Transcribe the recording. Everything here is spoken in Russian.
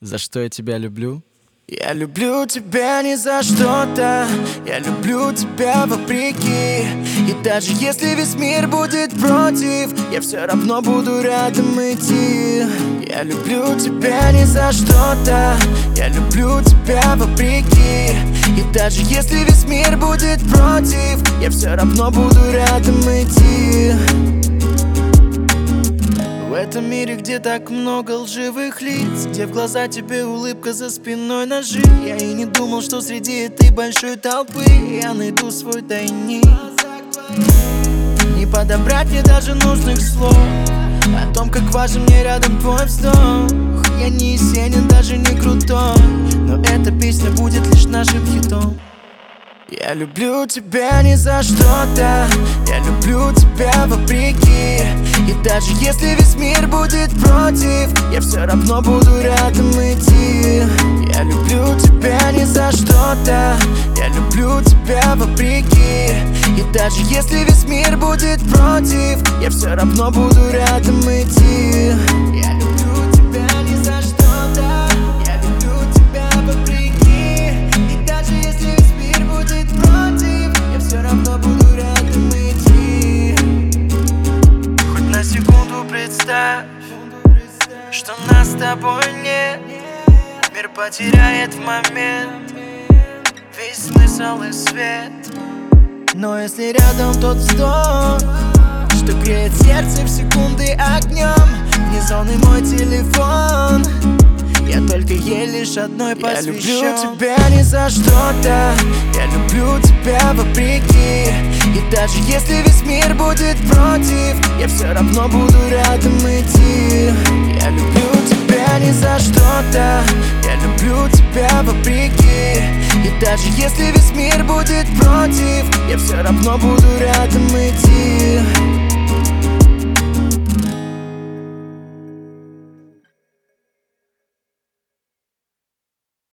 За что я тебя люблю? Я люблю тебя не за что-то, я люблю тебя вопреки. И даже если весь мир будет против, я все равно буду рядом идти. Я люблю тебя не за что-то, я люблю тебя вопреки. И даже если весь мир будет против, я все равно буду рядом идти. В этом мире, где так много лживых лиц, где в глаза тебе улыбка, за спиной ножи, я и не думал, что среди этой большой толпы я найду свой тайник. Не подобрать мне даже нужных слов о том, как важен мне рядом твой вздох. Я не Есенин, даже не крутой, но эта песня будет лишь нашим хитом. Я люблю тебя не за что-то, я люблю тебя вопреки. И даже если весь мир будет против, я все равно буду рядом идти. Я люблю тебя не за что-то, я люблю тебя вопреки. И даже если весь мир будет против, я все равно буду рядом идти. Я люблю тебя не за что-то, я люблю тебя вопреки. И даже если весь мир будет против, я все равно буду рядом идти. Хоть на секунду представь, что нас с тобой нет. Мир потеряет в момент весь смысл и свет. Но если рядом тот вздох, что греет сердце в секунды огнем, вне зоны мой телефон, я только ей лишь одной посвящен. Я люблю тебя не за что-то, я люблю тебя вопреки. И даже если весь мир будет против, я все равно буду рядом идти. Я люблю тебя не за что-то, я люблю тебя вопреки. И даже если весь мир будет против, я все равно буду рядом идти.